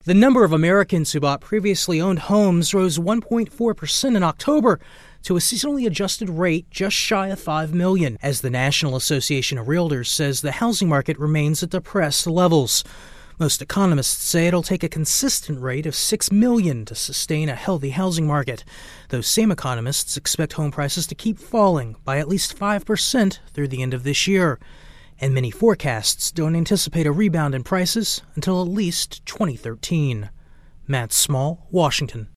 The number of Americans who bought previously owned homes rose 1.4% in October to a seasonally adjusted rate just shy of 5 million, as the National Association of Realtors says the housing market remains at depressed levels. Most economists say it'll take a consistent rate of 6 million to sustain a healthy housing market. Those same economists expect home prices to keep falling by at least 5% through the end of this year. And many forecasts don't anticipate a rebound in prices until at least 2013. Matt Small, Washington.